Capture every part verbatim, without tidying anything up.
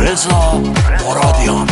رضا مرادیان.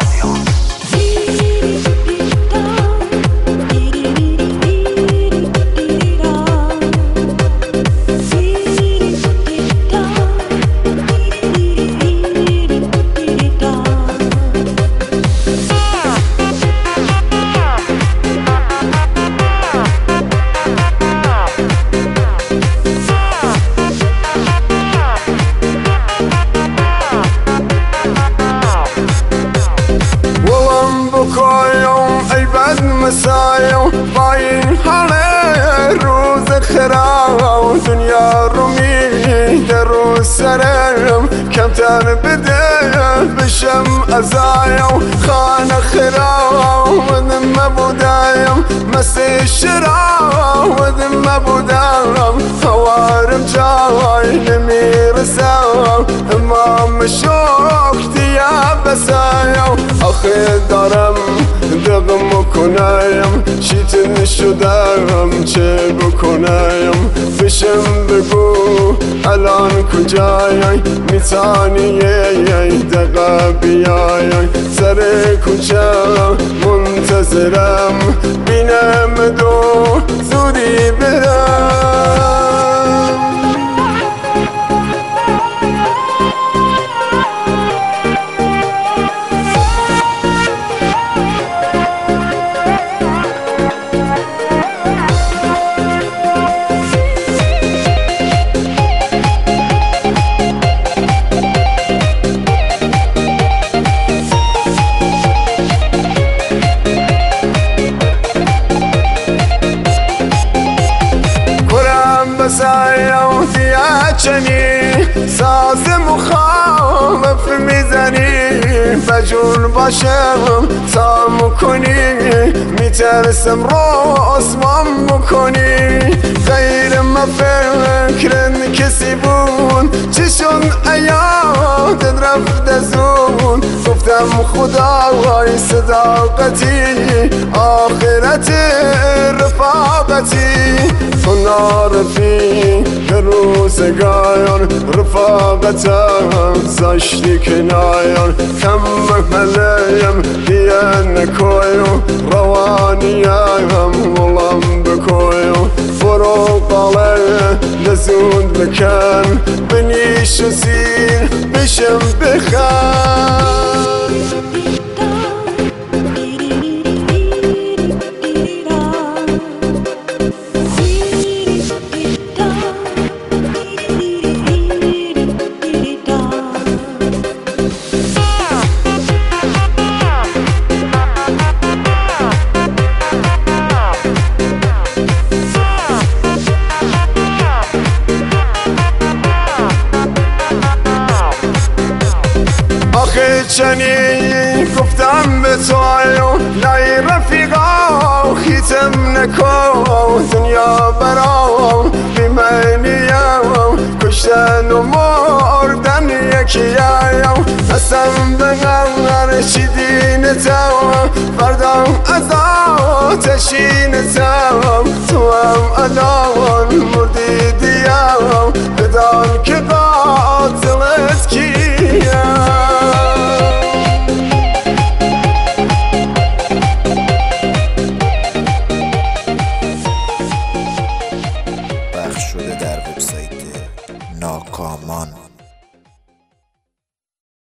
مسايا باين حالي روز خرا دنيا رومي درو سرم كم تر بده بشم ازايا خان خرا ودم بودايم مسي شرا ودم بودايم خوارم جاي نمير سوا امام شوقتي يا بسايا اخي دارم دقم کنایم شیطن شدم چه بکنایم بشم بگو الان کجایی میتانی یه دقیقه بیایی سر کوچه منتظرم بینم دو زودی برم. سایوتی اچنی ساز مخالف میزنی بجور باشم تا مکنی میترسم رو اسمم بکنی غیر ما فکرن کسی بود چشون ایاد رفت زون گفتم خدای صداقتی آخرت رفاقتی تو نارفی در روزگاران رفاقتم زشتی کنایان کم محملیم دیگه نکویو روانیم ولم بکویو برو قاله نزود بکن بنیش و زیر بشم بخن. چنی گفتم به تو لای رفیقا خیتم نکو دنیا برام بیمینیم کشتن و مردن یکی ایم هستم به غمر چیدین تو بردم از آتشین تو تو هم الان مردی دیم بدان که قاتلت کیم. پخش شده در وبسایت ناکامان.